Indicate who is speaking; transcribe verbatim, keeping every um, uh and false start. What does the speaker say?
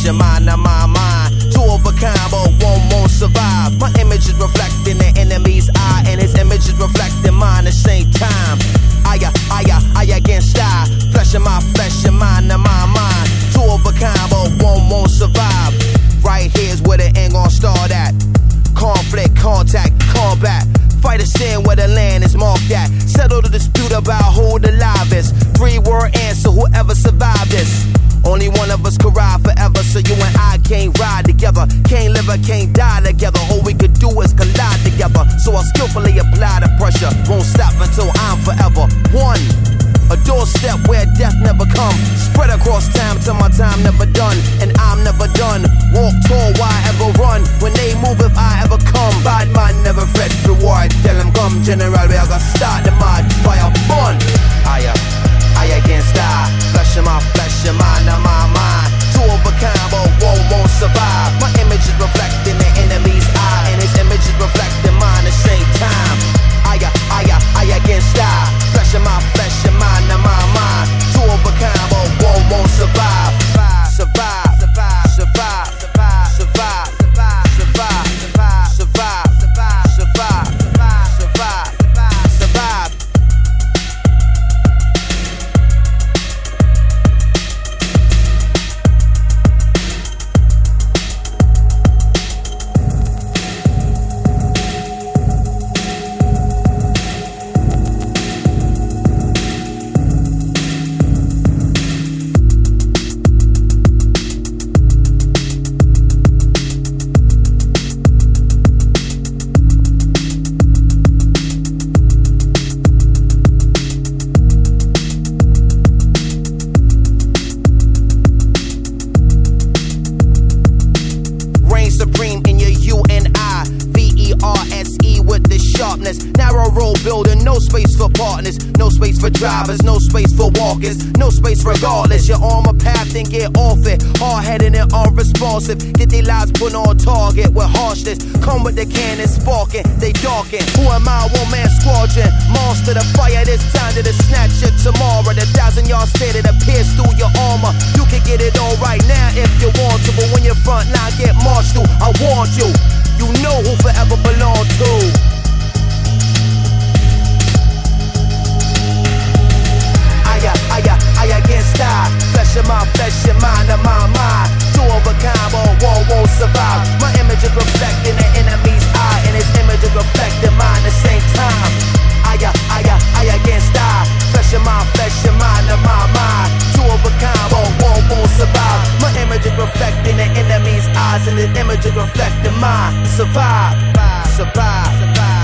Speaker 1: your mind, now my mind. Two of a kind, but one won't survive. My image is reflecting the enemy's eye, and his image is reflecting mine at the same time. I, I, I, I against I. Flesh in my flesh, your mind, now my mind. Two of a kind, but one won't survive. Right here's where the end gon' start at. Conflict, contact, combat. Fight a sin where the land is marked at. Settle the dispute about who the live is. Three word answer, whoever survived this. Only one of us could ride forever, so you and I can't ride together. Can't live or can't die together. All we could do is collide together. So I'll skillfully apply the pressure. Won't stop until I'm forever one. A doorstep where death never come. Spread across time till my time never done. And I'm never done. Walk tall, why ever run? When they move, if I ever come. Bad man never fret reward. Tell them come, general, we are gonna start the mad fire fun. I, I against I. Flesh in my flesh, your mind, now my mind. Two of a kind, but one won't survive. My image is reflecting the enemy's eye, and his image is reflecting mine at the same time. I, I, I against I. Flesh in my flesh, your mind, now my mind. Two of a kind, but one won't survive. Survive, survive, survive, survive, survive, survive, survive, survive, survive, survive, survive, survive, survive. Supreme in your U and I, V E R S E with the sharpness. Narrow road building, no space for partners, no space for drivers, no space for walkers, no space regardless. You're on my path and get off it. Hard-headed and unresponsive, get their lives put on target with harshness. Come with the cannon sparking, they darken. Who am I? One man squadron, monster the fire. This time to the snatch it tomorrow. The thousand yard stare that appears through your armor. You can get it all right now if you want to, but when your front line get marched through, I warned you. You know who forever belong to. I, I, I against I. Flesh in my flesh, your mind, and my mind. Two of a kind, but one won't survive. My image is reflecting the enemy's eye, and his image is reflecting mine at the same time. I, I, I against I. Flesh in my flesh, your mind, and my mind. Two of a kind, but one won't survive. My image is reflecting the enemy's eyes, and his image is reflecting mine. Survive, survive, survive.